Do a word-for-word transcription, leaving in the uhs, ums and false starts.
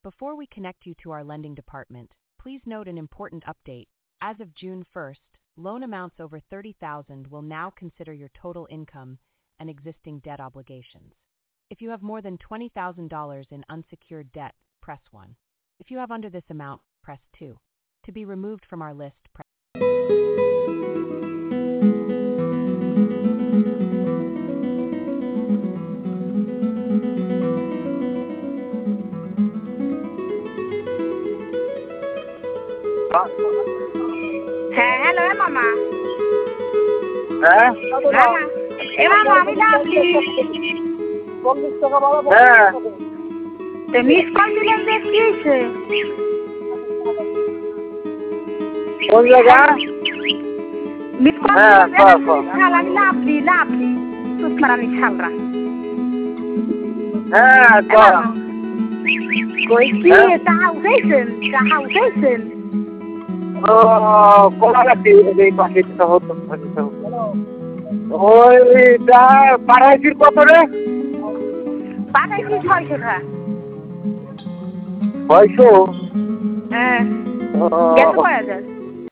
Before we connect you to our lending department, please note an important update. As of June first, loan amounts over thirty thousand dollars will now consider your total income and existing debt obligations. If you have more than twenty thousand dollars in unsecured debt, press one. If you have under this amount, press two. To be removed from our list, press হ্যাঁ hello মামা হ্যাঁ মামা এ মামা আমি lovely হ্যাঁ miss call দিলেন যে কি হয়েছে কোন জায়গা মিস কল হ্যাঁ দিলেন কও, কও। শাল আমি লাভলি লাভলি সুতমারানি শালরা হ্যাঁ এ ক মামা কই কি হ্যাঁ? চাহা উঠাইছেন চাহা উঠাইছেন ও কোলাঘাটি এই পাশে তো হতো ওইটা পাড়াইছির কত রে পাঠাইছি ছয়শো টাকা ছয়শো হ্যাঁ ও, গেছে কয় হাজার